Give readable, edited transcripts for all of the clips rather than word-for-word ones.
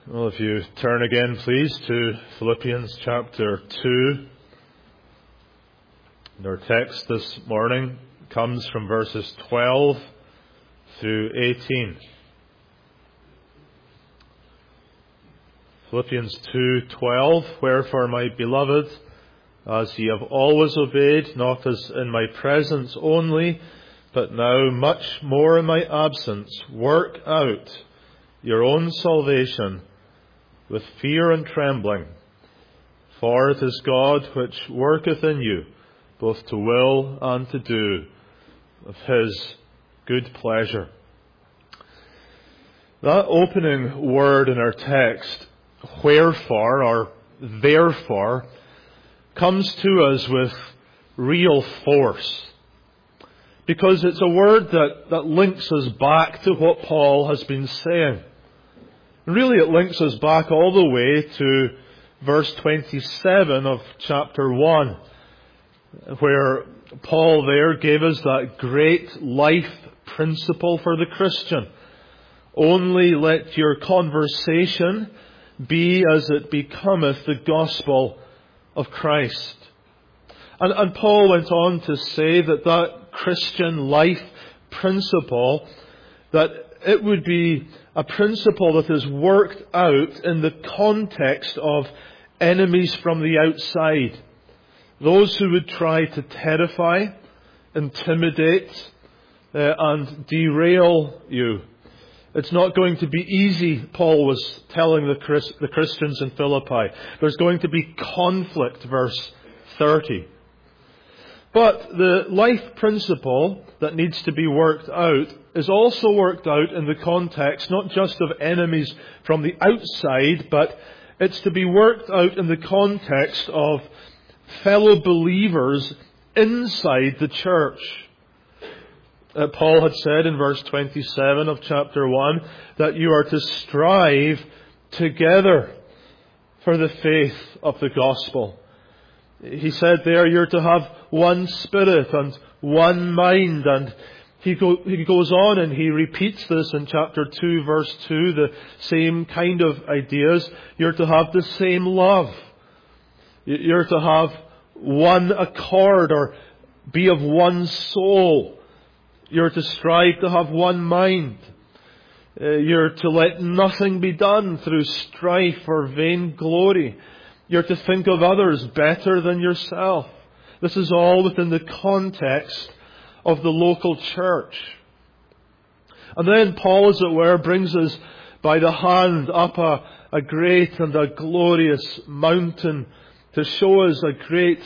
Well, if you turn again, please, to Philippians chapter 2. And our text this morning comes from verses 12 through 18. Philippians 2:12, "Wherefore, my beloved, as ye have always obeyed, not as in my presence only, but now much more in my absence, work out your own salvation with fear and trembling. For it is God which worketh in you, both to will and to do of His good pleasure." That opening word in our text, wherefore or therefore, comes to us with real force. Because it's a word that links us back to what Paul has been saying. Really, it links us back all the way to verse 27 of chapter 1, where Paul there gave us that great life principle for the Christian. Only let your conversation be as it becometh the gospel of Christ. And Paul went on to say that Christian life principle, that it would be a principle that is worked out in the context of enemies from the outside. Those who would try to terrify, intimidate, and derail you. It's not going to be easy, Paul was telling the Christians in Philippi. There's going to be conflict, verse 30. But the life principle that needs to be worked out is also worked out in the context not just of enemies from the outside, but it's to be worked out in the context of fellow believers inside the church. Paul had said in verse 27 of chapter 1 that you are to strive together for the faith of the gospel. He said there you're to have one spirit and one mind, and he goes on and he repeats this in chapter 2 verse 2, the same kind of ideas. You're to have the same love. You're to have one accord or be of one soul. You're to strive to have one mind. You're to let nothing be done through strife or vainglory. You're to think of others better than yourself. This is all within the context of the local church. And then Paul, as it were, brings us by the hand up a great and a glorious mountain to show us a great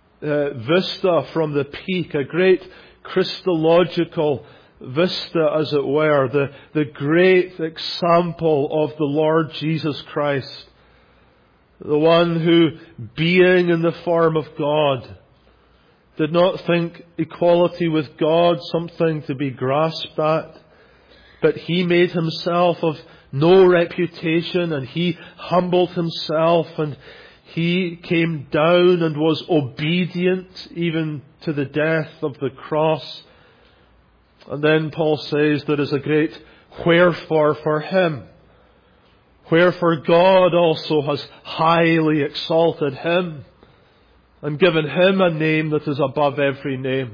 vista from the peak, a great Christological vista, as it were, the great example of the Lord Jesus Christ. The one who, being in the form of God, did not think equality with God something to be grasped at, but He made Himself of no reputation, and He humbled Himself, and He came down and was obedient even to the death of the cross. And then Paul says there is a great wherefore for Him. Wherefore God also has highly exalted Him and given Him a name that is above every name.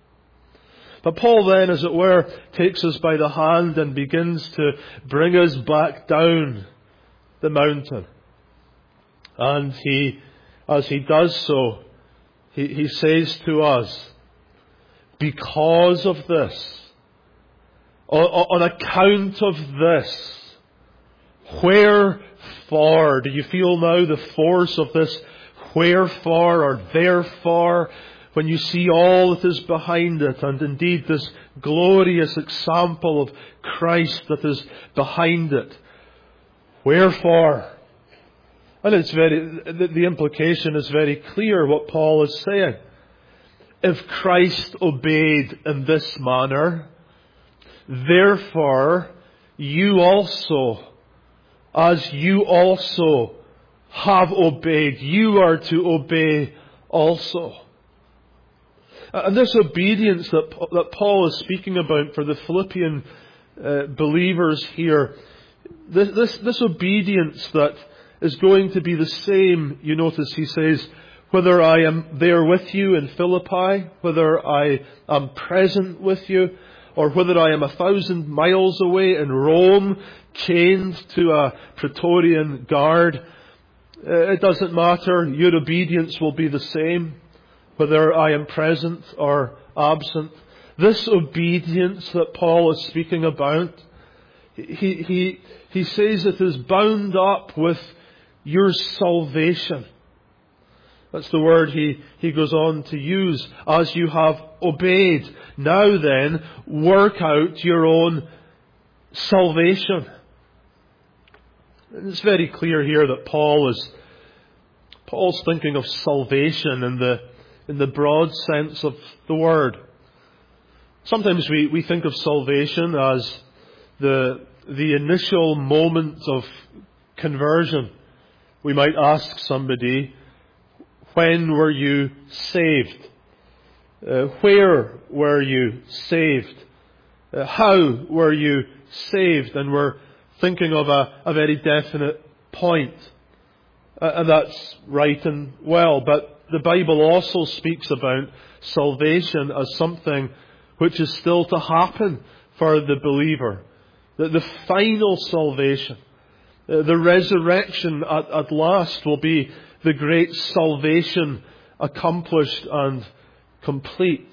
But Paul then, as it were, takes us by the hand and begins to bring us back down the mountain. And as he does so, he says to us, because of this, on account of this, wherefore, do you feel now the force of this wherefore or therefore when you see all that is behind it, and indeed this glorious example of Christ that is behind it? Wherefore? And the implication is very clear what Paul is saying. If Christ obeyed in this manner, therefore you also, as you also have obeyed, you are to obey also. And this obedience that Paul is speaking about for the Philippian believers here, This obedience that is going to be the same, you notice he says, whether I am there with you in Philippi, whether I am present with you, or whether I am 1,000 miles away in Rome, chained to a Praetorian guard, it doesn't matter. Your obedience will be the same, whether I am present or absent. This obedience that Paul is speaking about, he says it is bound up with your salvation. That's the word he goes on to use. As you have obeyed, now then, work out your own salvation. And it's very clear here that Paul's thinking of salvation in the broad sense of the word. Sometimes we think of salvation as the initial moment of conversion. We might ask somebody, when were you saved? Where were you saved? How were you saved? And we're thinking of a very definite point. And that's right and well. But the Bible also speaks about salvation as something which is still to happen for the believer. The final salvation. The resurrection at last will be the great salvation accomplished and complete.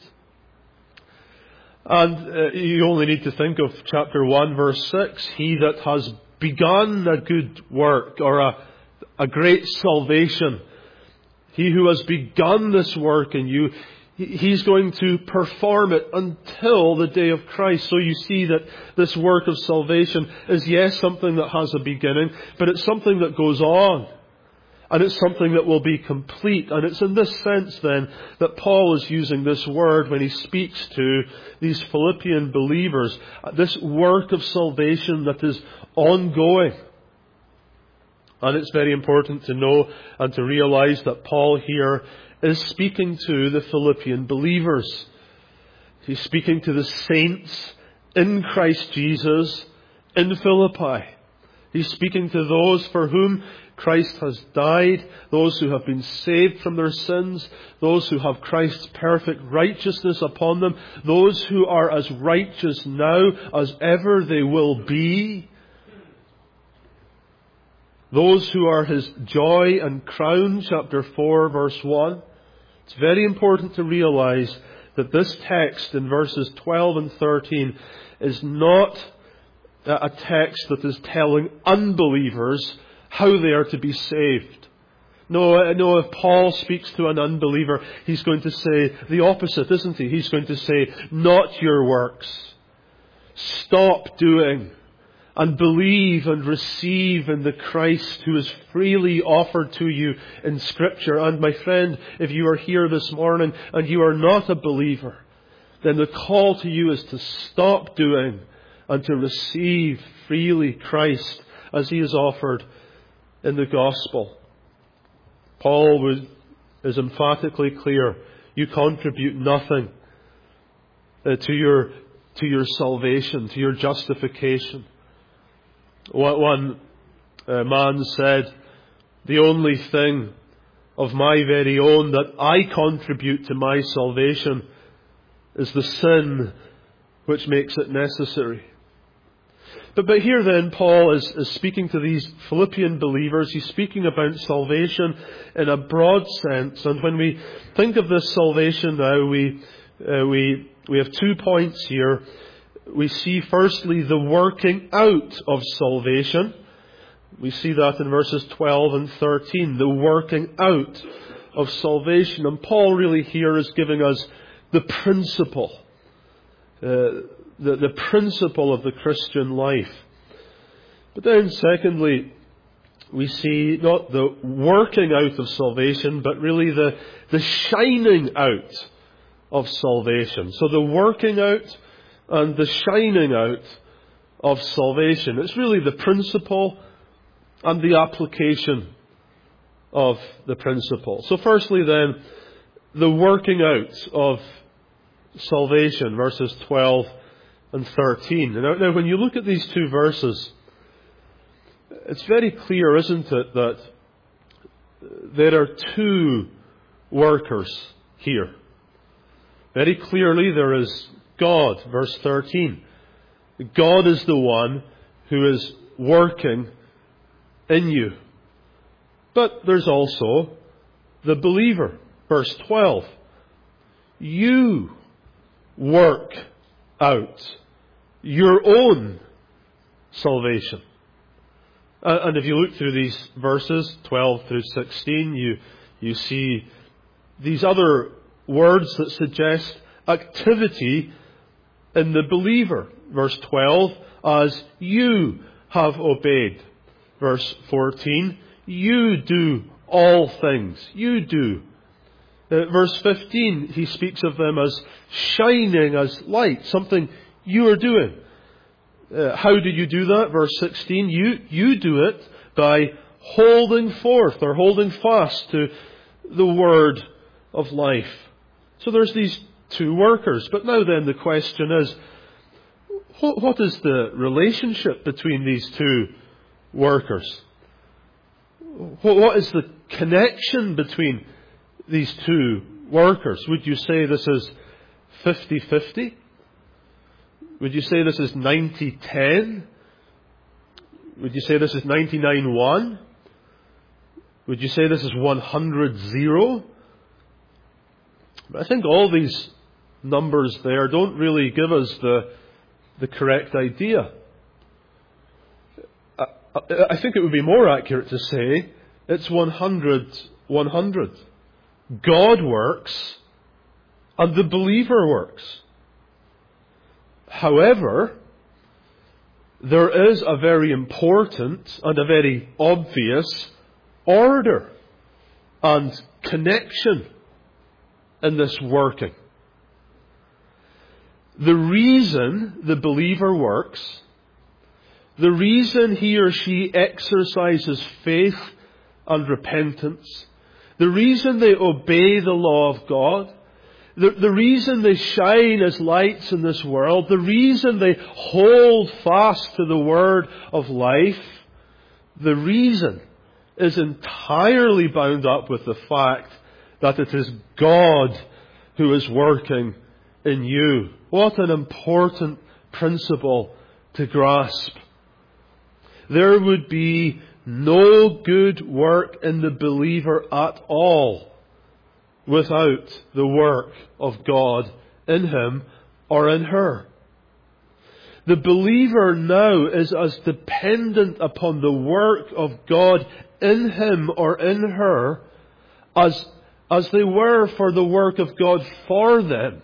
And you only need to think of chapter 1 verse 6. He that has begun a good work, or a great salvation, he who has begun this work in you, he's going to perform it until the day of Christ. So you see that this work of salvation is, yes, something that has a beginning, but it's something that goes on. And it's something that will be complete. And it's in this sense then that Paul is using this word when he speaks to these Philippian believers. This work of salvation that is ongoing. And it's very important to know and to realize that Paul here is speaking to the Philippian believers. He's speaking to the saints in Christ Jesus in Philippi. He's speaking to those for whom Christ has died, those who have been saved from their sins, those who have Christ's perfect righteousness upon them, those who are as righteous now as ever they will be, those who are His joy and crown, chapter 4, verse 1. It's very important to realize that this text in verses 12 and 13 is not a text that is telling unbelievers how they are to be saved. No, if Paul speaks to an unbeliever, he's going to say the opposite, isn't he? He's going to say, not your works. Stop doing and believe and receive in the Christ who is freely offered to you in Scripture. And my friend, if you are here this morning and you are not a believer, then the call to you is to stop doing and to receive freely Christ as He is offered in the gospel. Paul is emphatically clear. You contribute nothing to your salvation, to your justification. One man said, the only thing of my very own that I contribute to my salvation is the sin which makes it necessary. But here then, Paul is speaking to these Philippian believers. He's speaking about salvation in a broad sense. And when we think of this salvation now, we have 2 points here. We see firstly the working out of salvation. We see that in verses 12 and 13, the working out of salvation. And Paul really here is giving us the principle. The principle of the Christian life. But then secondly, we see not the working out of salvation, but really the shining out of salvation. So the working out and the shining out of salvation. It's really the principle and the application of the principle. So firstly then, the working out of salvation, verses 12 and 13. Now when you look at these 2 verses, it's very clear, isn't it, that there are two workers here. Very clearly there is God, verse 13. God is the one who is working in you. But there's also the believer, verse 12. You work out your own salvation. And if you look through these verses, 12 through 16, you see these other words that suggest activity in the believer. Verse 12, as you have obeyed. Verse 14, you do all things. You do. Verse 15, he speaks of them as shining as light, something you are doing. How do you do that? Verse 16, you do it by holding forth or holding fast to the word of life. So there's these two workers. But now then the question is, what is the relationship between these two workers? What is the connection between these two workers? Would you say this is 50-50? Would you say this is 90-10? Would you say this is 99-1? Would you say this is 100-0? I think all these numbers there don't really give us the correct idea. I think it would be more accurate to say it's 100-100. God works and the believer works. However, there is a very important and a very obvious order and connection in this working. The reason the believer works, the reason he or she exercises faith and repentance, the reason they obey the law of God, the reason they shine as lights in this world, the reason they hold fast to the word of life, the reason is entirely bound up with the fact that it is God who is working in you. What an important principle to grasp. There would be no good work in the believer at all without the work of God in him or in her. The believer now is as dependent upon the work of God in him or in her as they were for the work of God for them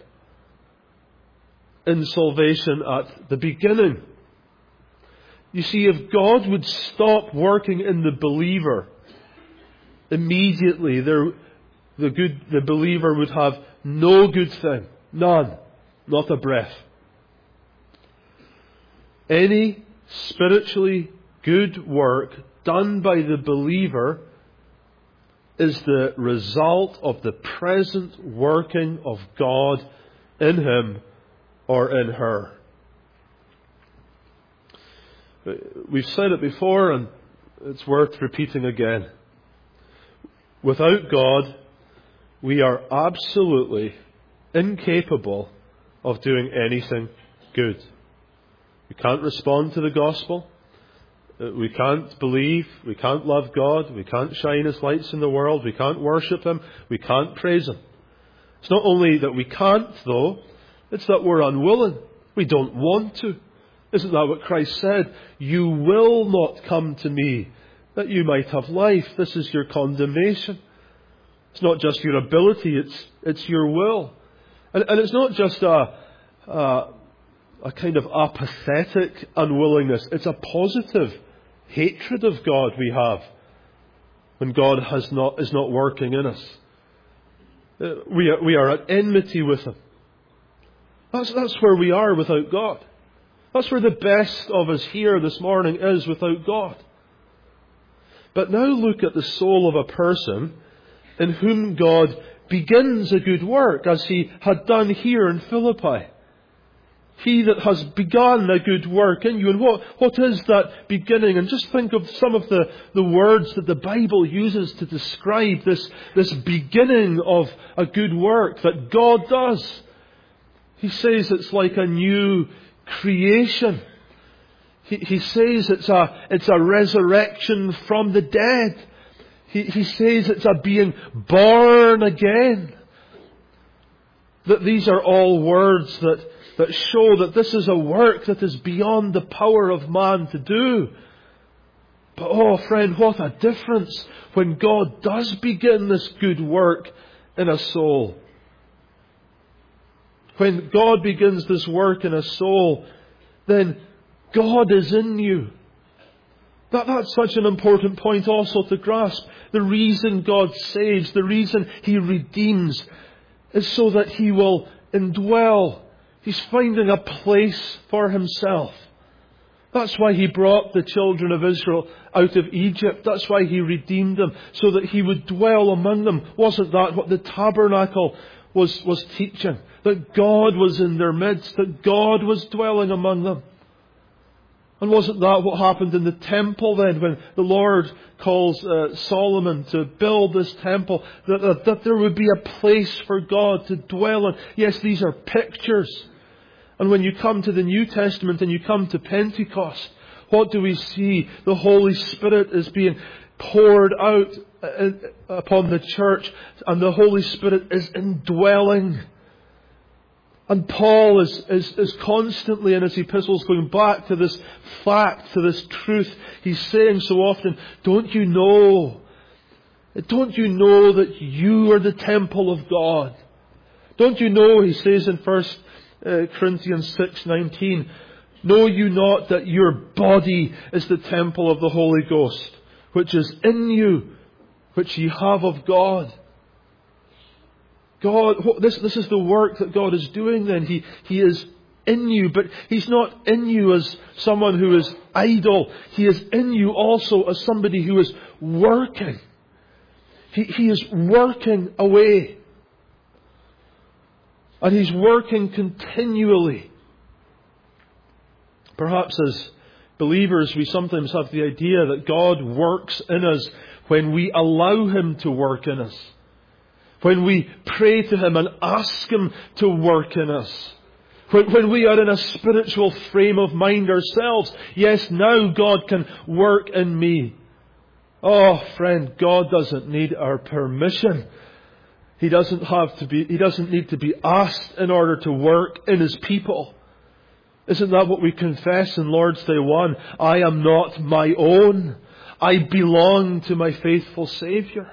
in salvation at the beginning. You see, if God would stop working in the believer immediately, the believer would have no good thing. None. Not a breath. Any spiritually good work done by the believer is the result of the present working of God in him or in her. We've said it before and it's worth repeating again. Without God, we are absolutely incapable of doing anything good. We can't respond to the gospel. We can't believe. We can't love God. We can't shine as lights in the world. We can't worship Him. We can't praise Him. It's not only that we can't, though. It's that we're unwilling. We don't want to. Isn't that what Christ said? You will not come to me that you might have life. This is your condemnation. It's not just your ability, it's your will. And it's not just a kind of apathetic unwillingness. It's a positive hatred of God we have when God is not working in us. We are at enmity with Him. That's where we are without God. That's where the best of us here this morning is without God. But now look at the soul of a person in whom God begins a good work, as He had done here in Philippi. He that has begun a good work in you. And what is that beginning? And just think of some of the words that the Bible uses to describe this beginning of a good work that God does. He says it's like a new creation. He says it's a resurrection from the dead. He says it's a being born again. That these are all words that show that this is a work that is beyond the power of man to do. But oh friend, what a difference when God does begin this good work in a soul. When God begins this work in a soul, then God is in you. That's such an important point also to grasp. The reason God saves, the reason He redeems, is so that He will indwell. He's finding a place for Himself. That's why He brought the children of Israel out of Egypt. That's why He redeemed them, so that He would dwell among them. Wasn't that what the tabernacle was teaching? That God was in their midst, that God was dwelling among them. And wasn't that what happened in the temple then, when the Lord calls Solomon to build this temple, that there would be a place for God to dwell in? Yes, these are pictures. And when you come to the New Testament and you come to Pentecost, what do we see? The Holy Spirit is being poured out upon the church, and the Holy Spirit is indwelling. And Paul is constantly in his epistles going back to this fact, to this truth. He's saying so often, don't you know that you are the temple of God? Don't you know, he says in 1 Corinthians 6:19, know you not that your body is the temple of the Holy Ghost, which is in you, which ye have of God? God, this is the work that God is doing then. He is in you, but He's not in you as someone who is idle. He is in you also as somebody who is working. He is working away. And He's working continually. Perhaps as believers we sometimes have the idea that God works in us when we allow Him to work in us. When we pray to Him and ask Him to work in us. When we are in a spiritual frame of mind ourselves. Yes, now God can work in me. Oh, friend, God doesn't need our permission. He doesn't need to be asked in order to work in His people. Isn't that what we confess in Lord's Day 1? I am not my own. I belong to my faithful Saviour.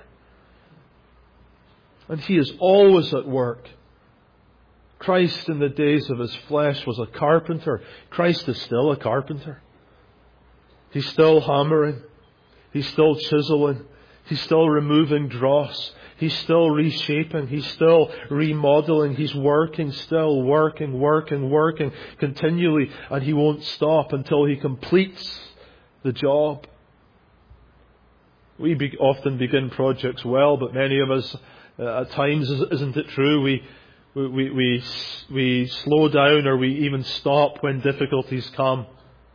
And He is always at work. Christ in the days of His flesh was a carpenter. Christ is still a carpenter. He's still hammering. He's still chiseling. He's still removing dross. He's still reshaping. He's still remodeling. He's working, still working continually. And He won't stop until He completes the job. We often begin projects well, but many of us, at times, isn't it true? We slow down, or we even stop when difficulties come.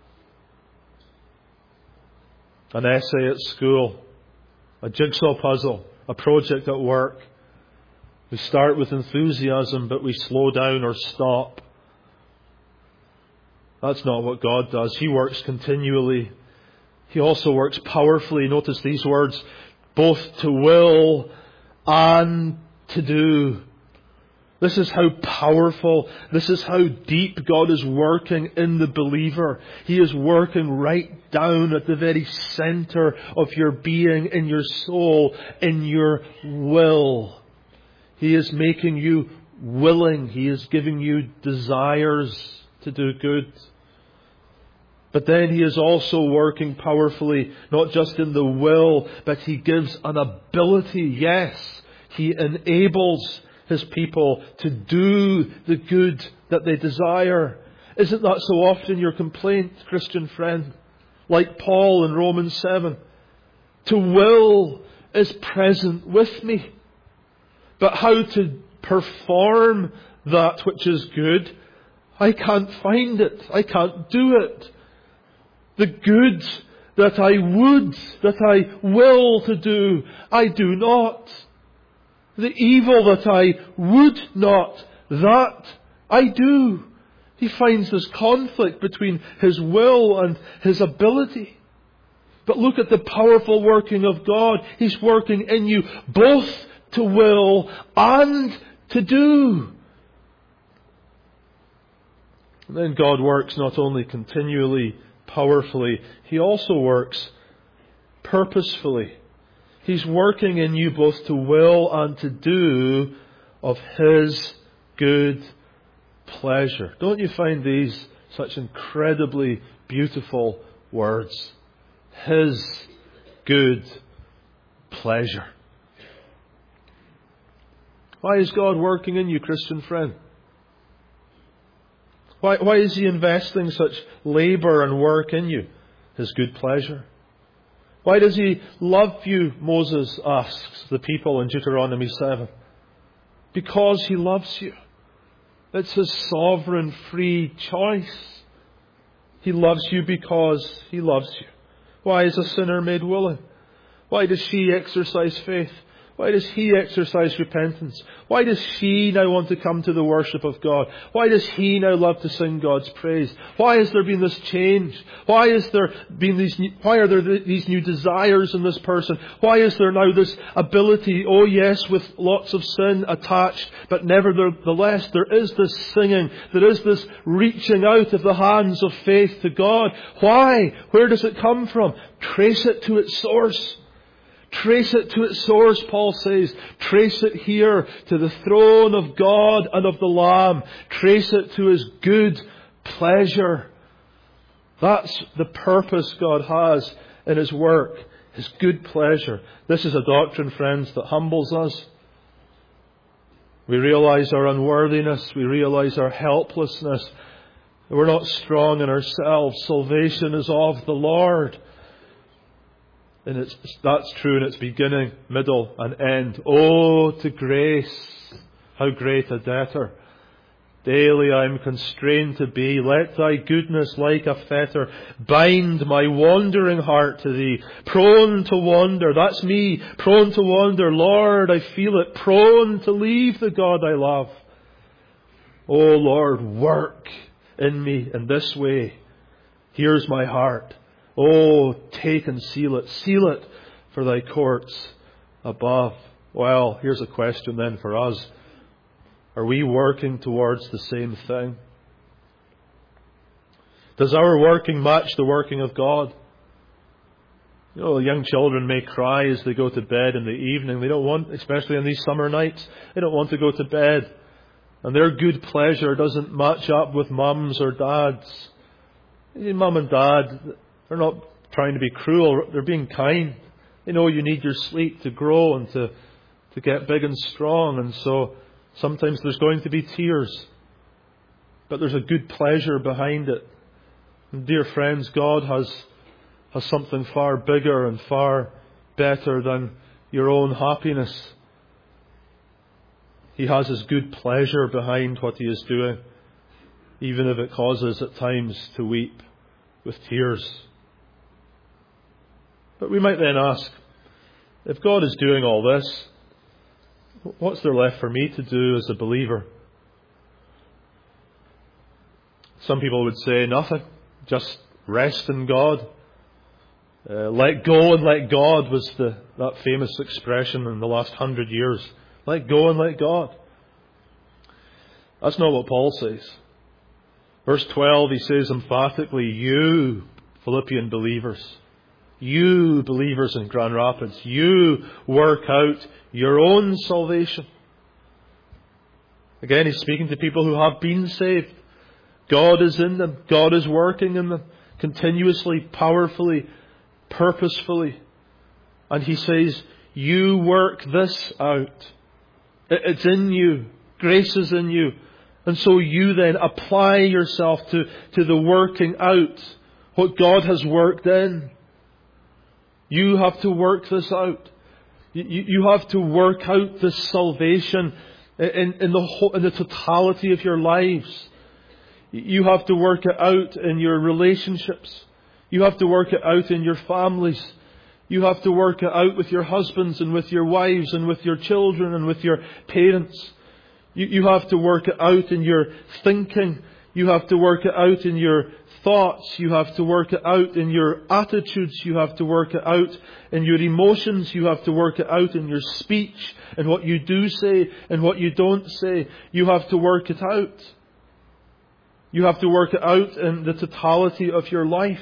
An essay at school, a jigsaw puzzle, a project at work. We start with enthusiasm, but we slow down or stop. That's not what God does. He works continually. He also works powerfully. Notice these words, both to will and to do. This is how powerful, this is how deep God is working in the believer. He is working right down at the very center of your being, in your soul, in your will. He is making you willing. He is giving you desires to do good. But then He is also working powerfully, not just in the will, but He gives an ability. Yes, He enables His people to do the good that they desire. Isn't that so often your complaint, Christian friend? Like Paul in Romans 7. To will is present with me. But how to perform that which is good, I can't find it. I can't do it. The good that I would, that I will to do, I do not. The evil that I would not, that I do. He finds this conflict between his will and his ability. But look at the powerful working of God. He's working in you both to will and to do. And then God works not only continually, powerfully, He also works purposefully. He's working in you both to will and to do of His good pleasure. Don't you find these such incredibly beautiful words? His good pleasure. Why is God working in you, Christian friend? Why is He investing such labour and work in you? His good pleasure. Why does He love you, Moses asks the people in Deuteronomy 7. Because He loves you. It's His sovereign, free choice. He loves you because He loves you. Why is a sinner made willing? Why does she exercise faith? Why does he exercise repentance? Why does she now want to come to the worship of God? Why does he now love to sing God's praise? Why has there been this change? Why are there these new desires in this person? Why is there now this ability, oh yes, with lots of sin attached, but nevertheless there is this singing, there is this reaching out of the hands of faith to God. Why? Where does it come from? Trace it to its source. Trace it to its source, Paul says. Trace it here to the throne of God and of the Lamb. Trace it to His good pleasure. That's the purpose God has in His work. His good pleasure. This is a doctrine, friends, that humbles us. We realize our unworthiness. We realize our helplessness. We're not strong in ourselves. Salvation is of the Lord. And that's true in its beginning, middle and end. Oh, to grace, how great a debtor. Daily I am constrained to be. Let Thy goodness like a fetter bind my wandering heart to Thee. Prone to wander, that's me. Prone to wander, Lord, I feel it. Prone to leave the God I love. Oh Lord, work in me in this way. Here's my heart. Oh, take and seal it. Seal it for Thy courts above. Well, here's a question then for us. Are we working towards the same thing? Does our working match the working of God? You know, young children may cry as they go to bed in the evening. They don't want, especially on these summer nights, they don't want to go to bed. And their good pleasure doesn't match up with mum's or dad's. Mum and dad, they're not trying to be cruel. They're being kind. They know you need your sleep to grow and to get big and strong. And so sometimes there's going to be tears. But there's a good pleasure behind it. And dear friends, God has something far bigger and far better than your own happiness. He has His good pleasure behind what He is doing, even if it causes at times to weep with tears. But we might then ask, if God is doing all this, what's there left for me to do as a believer? Some people would say nothing, just rest in God. Let go and let God was that famous expression in the last 100 years. Let go and let God. That's not what Paul says. Verse 12, he says emphatically, you Philippian believers, you believers in Grand Rapids, you work out your own salvation. Again, he's speaking to people who have been saved. God is in them. God is working in them continuously, powerfully, purposefully. And he says, you work this out. It's in you. Grace is in you. And so you then apply yourself to the working out what God has worked in. You have to work this out. You have to work out this salvation in the totality of your lives. You have to work it out in your relationships. You have to work it out in your families. You have to work it out with your husbands and with your wives and with your children and with your parents. You have to work it out in your thinking. You have to work it out in your thoughts. You have to work it out in your attitudes. You have to work it out in your emotions. You have to work it out in your speech and what you do say and what you don't say. You have to work it out. You have to work it out in the totality of your life.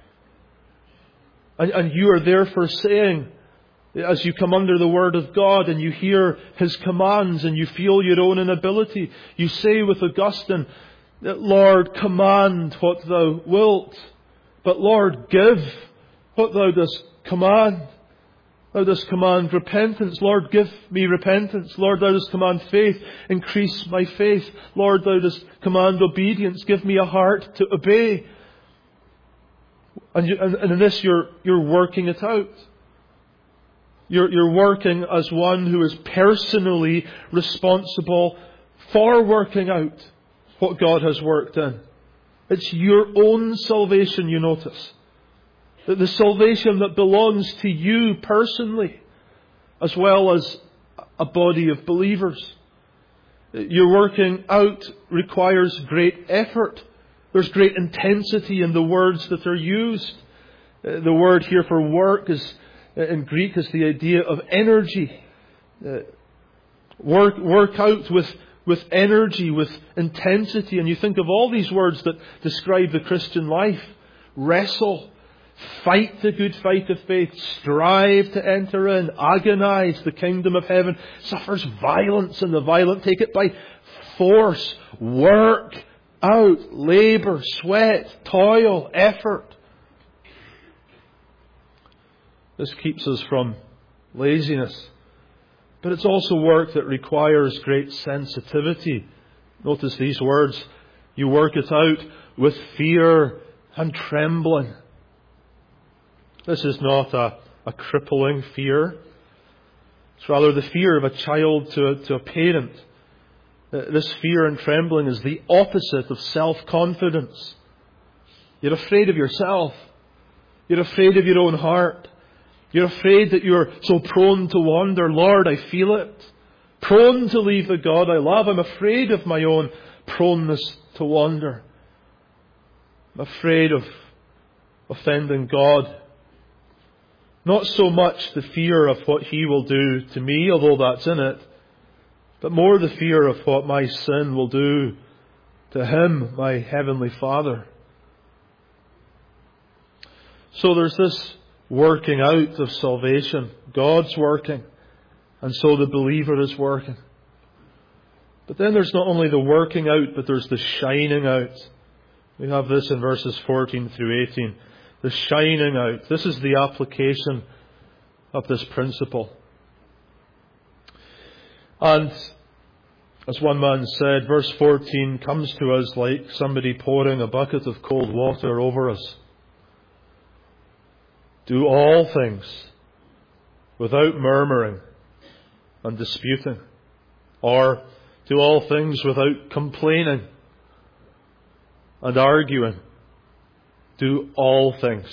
And you are therefore saying, as you come under the Word of God and you hear His commands and you feel your own inability, you say with Augustine, Lord, command what Thou wilt, but Lord, give what Thou dost command. Thou dost command repentance. Lord, give me repentance. Lord, Thou dost command faith. Increase my faith. Lord, Thou dost command obedience. Give me a heart to obey. And in this you're working it out. You're working as one who is personally responsible for working out what God has worked in. It's your own salvation, you notice. The salvation that belongs to you personally, as well as a body of believers. Your working out requires great effort. There's great intensity in the words that are used. The word here for work in Greek is the idea of energy. Work out with energy, with intensity. And you think of all these words that describe the Christian life. Wrestle. Fight the good fight of faith. Strive to enter in. Agonize. The kingdom of heaven suffers violence, and the violent take it by force. Work out. Labour, sweat, toil, effort. This keeps us from laziness. But it's also work that requires great sensitivity. Notice these words. You work it out with fear and trembling. This is not a crippling fear. It's rather the fear of a child to a parent. This fear and trembling is the opposite of self-confidence. You're afraid of yourself. You're afraid of your own heart. You're afraid that you're so prone to wander. Lord, I feel it. Prone to leave the God I love. I'm afraid of my own proneness to wander. I'm afraid of offending God. Not so much the fear of what He will do to me, although that's in it, but more the fear of what my sin will do to Him, my Heavenly Father. So there's this working out of salvation. God's working, and so the believer is working. But then there's not only the working out, but there's the shining out. We have this in verses 14 through 18. The shining out. This is the application of this principle. And as one man said, verse 14 comes to us like somebody pouring a bucket of cold water over us. Do all things without murmuring and disputing, or do all things without complaining and arguing. Do all things.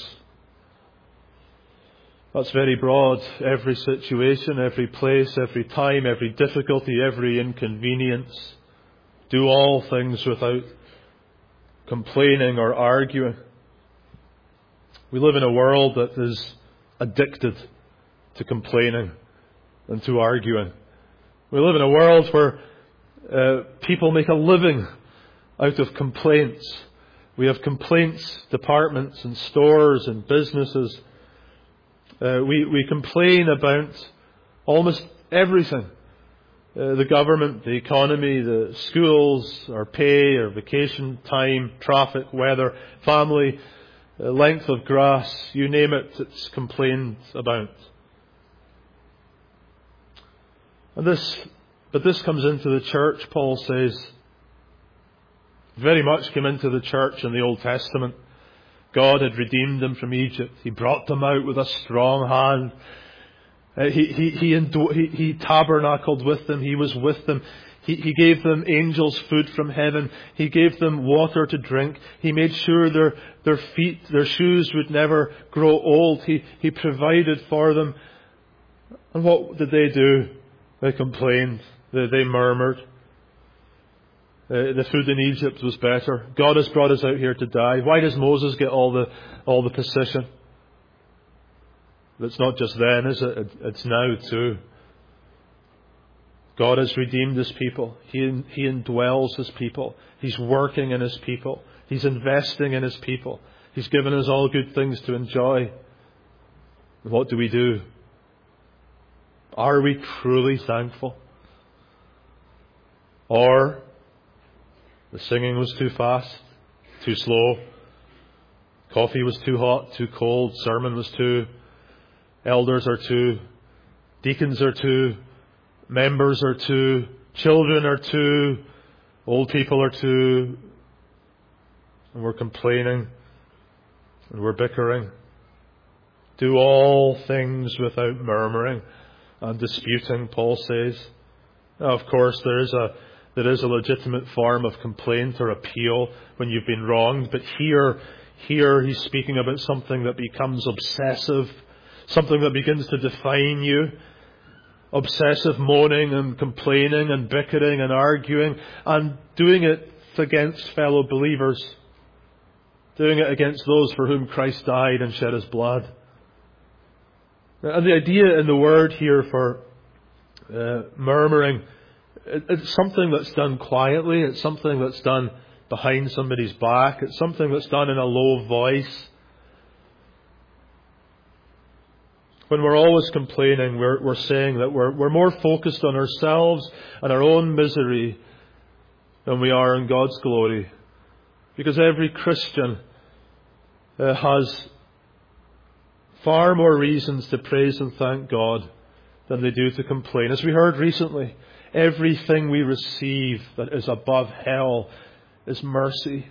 That's very broad. Every situation, every place, every time, every difficulty, every inconvenience. Do all things without complaining or arguing. We live in a world that is addicted to complaining and to arguing. We live in a world where people make a living out of complaints. We have complaints departments and stores and businesses. We complain about almost everything. The government, the economy, the schools, our pay, our vacation time, traffic, weather, family, length of grass, you name it, it's complained about. But this comes into the church, Paul says. Very much came into the church in the Old Testament. God had redeemed them from Egypt. He brought them out with a strong hand. He tabernacled with them. He was with them. He gave them angels food from heaven. He gave them water to drink. He made sure their feet, their shoes would never grow old. He provided for them. And what did they do? They complained. They murmured. The food in Egypt was better. God has brought us out here to die. Why does Moses get all the position? It's not just then, is it? It's now too. God has redeemed His people. He indwells His people. He's working in His people. He's investing in His people. He's given us all good things to enjoy. What do? Are we truly thankful? Or the singing was too fast, too slow, coffee was too hot, too cold, sermon was too, elders are too, deacons are too, members are too, children are too, old people are too, and we're complaining and we're bickering. Do all things without murmuring and disputing, Paul says. Now, of course, there is a legitimate form of complaint or appeal when you've been wronged, but here he's speaking about something that becomes obsessive, something that begins to define you. Obsessive moaning and complaining and bickering and arguing and doing it against fellow believers. Doing it against those for whom Christ died and shed His blood. And the idea in the word here for murmuring, it's something that's done quietly. It's something that's done behind somebody's back. It's something that's done in a low voice. When we're always complaining, we're saying that we're more focused on ourselves and our own misery than we are on God's glory. Because every Christian has far more reasons to praise and thank God than they do to complain. As we heard recently, everything we receive that is above hell is mercy.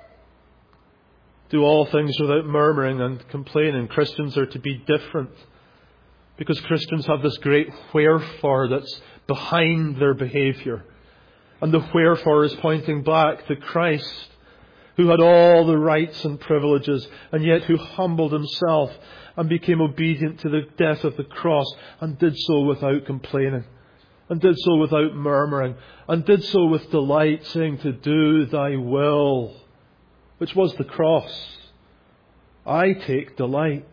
Do all things without murmuring and complaining. Christians are to be different. Because Christians have this great wherefore that's behind their behaviour. And the wherefore is pointing back to Christ, who had all the rights and privileges, and yet who humbled Himself and became obedient to the death of the cross, and did so without complaining, and did so without murmuring, and did so with delight, saying, "To do Thy will," which was the cross. I take delight.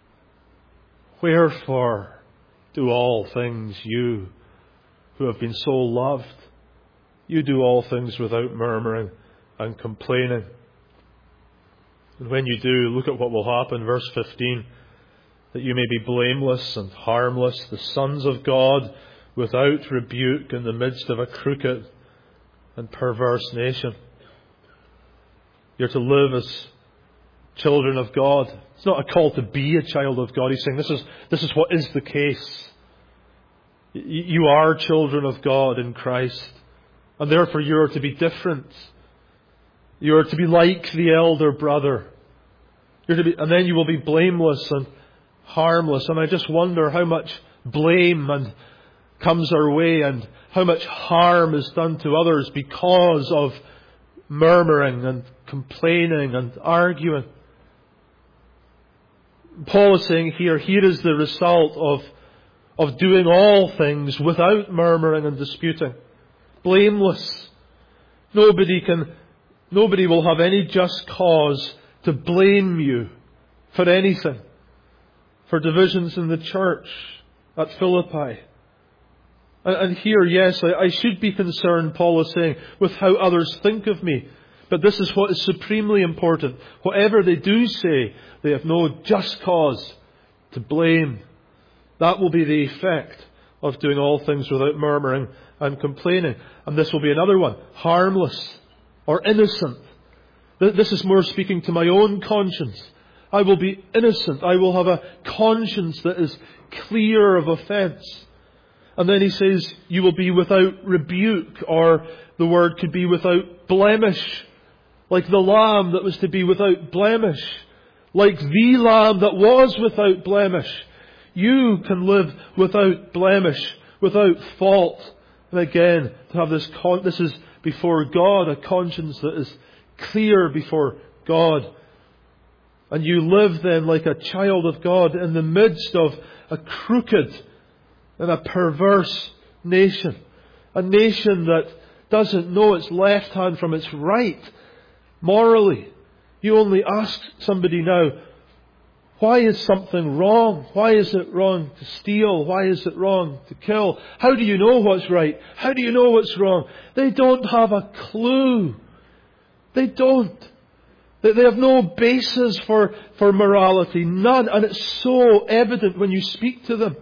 Wherefore do all things, you who have been so loved. You do all things without murmuring and complaining. And when you do, look at what will happen. Verse 15. That you may be blameless and harmless, the sons of God, without rebuke in the midst of a crooked and perverse nation. You're to live as children of God. It's not a call to be a child of God. He's saying this is what is the case. You are children of God in Christ. And therefore you are to be different. You are to be like the elder brother. And then you will be blameless and harmless. And I just wonder how much blame comes our way and how much harm is done to others because of murmuring and complaining and arguing. Paul is saying here is the result of doing all things without murmuring and disputing. Blameless. Nobody will have any just cause to blame you for anything. For divisions in the church at Philippi. And here, yes, I should be concerned, Paul is saying, with how others think of me. But this is what is supremely important. Whatever they do say, they have no just cause to blame. That will be the effect of doing all things without murmuring and complaining. And this will be another one. Harmless or innocent. This is more speaking to my own conscience. I will be innocent. I will have a conscience that is clear of offence. And then he says, you will be without rebuke, or the word could be without blemish. Like the lamb that was to be without blemish. Like the lamb that was without blemish. You can live without blemish, without fault, And again, to have this is before God, a conscience that is clear before God. And you live then like a child of God in the midst of a crooked and a perverse nation. A nation that doesn't know its left hand from its right morally. You only ask somebody now, why is something wrong? Why is it wrong to steal? Why is it wrong to kill? How do you know what's right? How do you know what's wrong? They don't have a clue. They don't. They have no basis for morality. None. And it's so evident when you speak to them.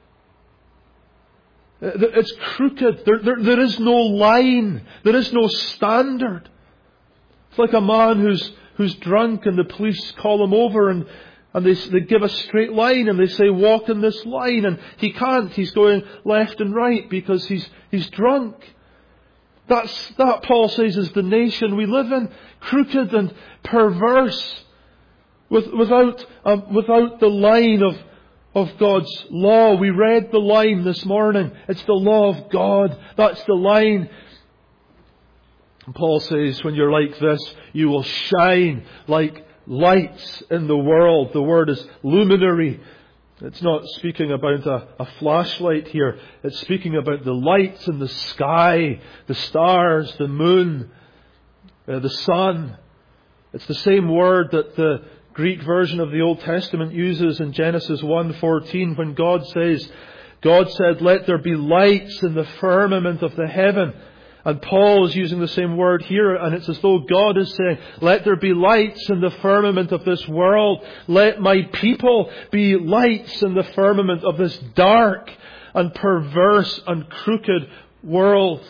It's crooked. There is no line. There is no standard. It's like a man who's drunk and the police call him over and they give a straight line and they say, walk in this line. And he can't. He's going left and right because he's drunk. That, Paul says, is the nation we live in. Crooked and perverse. Without the line of God's law. We read the line this morning. It's the law of God. That's the line. And Paul says, when you're like this, you will shine like lights in the world. The word is luminary. It's not speaking about a flashlight here. It's speaking about the lights in the sky, the stars, the moon, the sun. It's the same word that the Greek version of the Old Testament uses in Genesis 1:14 when God said, let there be lights in the firmament of the heaven. And Paul is using the same word here, and it's as though God is saying, let there be lights in the firmament of this world. Let my people be lights in the firmament of this dark and perverse and crooked world.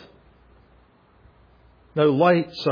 Now lights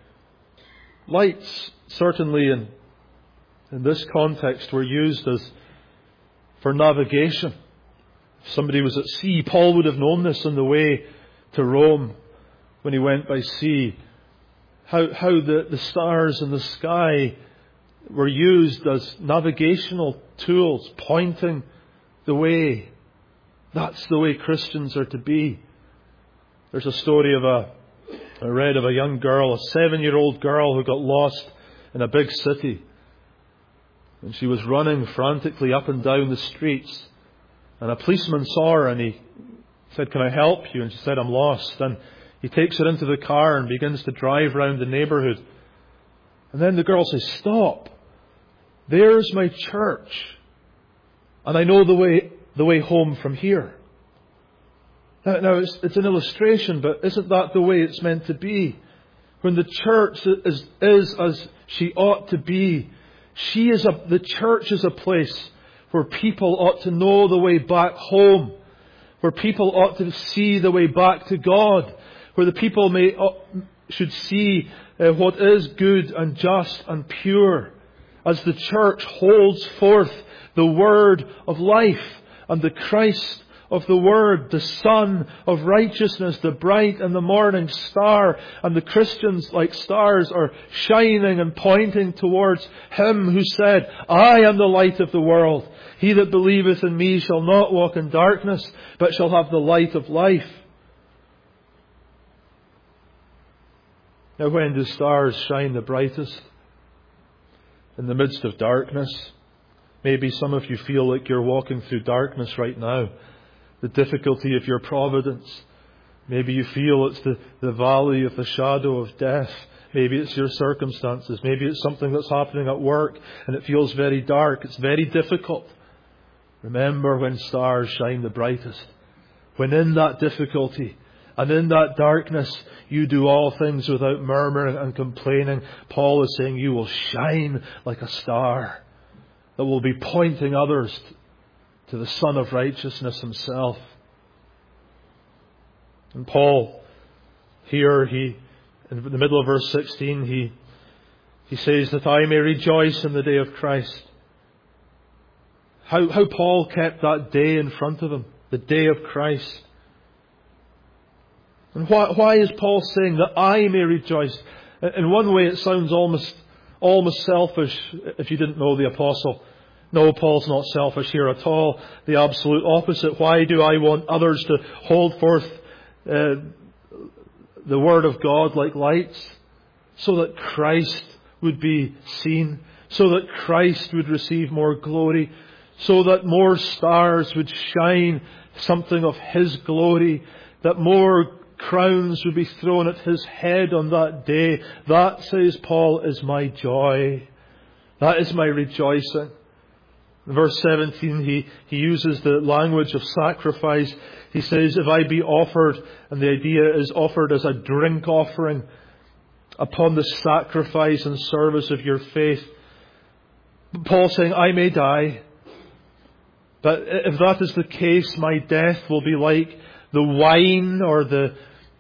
certainly in this context were used for navigation. If somebody was at sea, Paul would have known this on the way to Rome. When he went by sea, how the stars in the sky were used as navigational tools, pointing the way. That's the way Christians are to be. There's a story I read of a young girl, a 7-year-old girl who got lost in a big city. And she was running frantically up and down the streets. And a policeman saw her and he said, can I help you? And she said, I'm lost. And he takes her into the car and begins to drive round the neighbourhood. And then the girl says, stop. There's my church. And I know the way home from here. Now it's an illustration, but isn't that the way it's meant to be? When the church is as she ought to be, the church is a place where people ought to know the way back home. Where people ought to see the way back to God. Where the people should see what is good and just and pure, as the church holds forth the word of life and the Christ of the word, the Son of righteousness, the bright and the morning star. And the Christians, like stars, are shining and pointing towards Him who said, I am the light of the world. He that believeth in me shall not walk in darkness, but shall have the light of life. Now, when do stars shine the brightest? In the midst of darkness. Maybe some of you feel like you're walking through darkness right now. The difficulty of your providence. Maybe you feel it's the valley of the shadow of death. Maybe it's your circumstances. Maybe it's something that's happening at work and it feels very dark. It's very difficult. Remember when stars shine the brightest. When in that difficulty and in that darkness, you do all things without murmuring and complaining. Paul is saying you will shine like a star that will be pointing others to the Son of righteousness Himself. And Paul, here, in the middle of verse 16, he says that I may rejoice in the day of Christ. How Paul kept that day in front of him, the day of Christ. And why is Paul saying that I may rejoice? In one way it sounds almost selfish if you didn't know the apostle. No, Paul's not selfish here at all. The absolute opposite. Why do I want others to hold forth the Word of God like lights, so that Christ would be seen, so that Christ would receive more glory, so that more stars would shine something of His glory, that more crowns would be thrown at His head on that day. That, says Paul, is my joy. That is my rejoicing. In verse 17, he uses the language of sacrifice. He says, if I be offered, and the idea is offered as a drink offering upon the sacrifice and service of your faith. Paul saying, I may die, but if that is the case, my death will be like the wine or the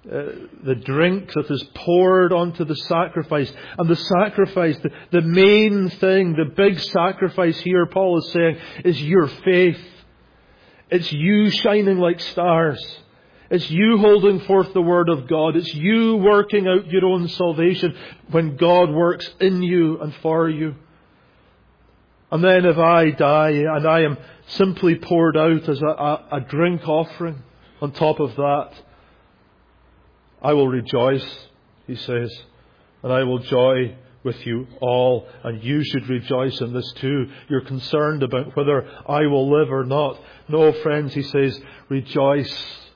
drink that is poured onto the sacrifice. And the sacrifice, the main thing, the big sacrifice here, Paul is saying, is your faith. It's you shining like stars. It's you holding forth the Word of God. It's you working out your own salvation when God works in you and for you. And then if I die and I am simply poured out as a drink offering on top of that, I will rejoice, he says, and I will joy with you all, and you should rejoice in this too. You're concerned about whether I will live or not. No, friends, he says, rejoice,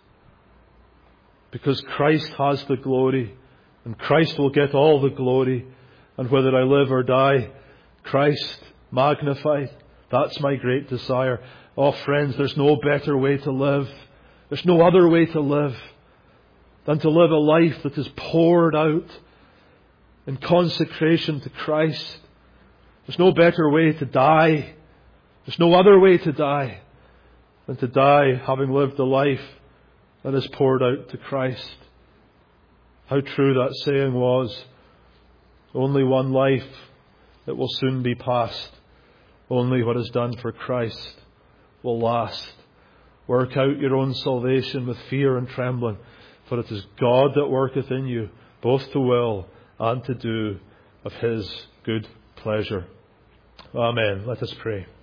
because Christ has the glory, and Christ will get all the glory, and whether I live or die, Christ magnified. That's my great desire. Oh, friends, there's no better way to live. There's no other way to live than to live a life that is poured out in consecration to Christ. There's no better way to die. There's no other way to die than to die having lived a life that is poured out to Christ. How true that saying was. Only one life that will soon be past. Only what is done for Christ will last. Work out your own salvation with fear and trembling, for it is God that worketh in you, both to will and to do of His good pleasure. Amen. Let us pray.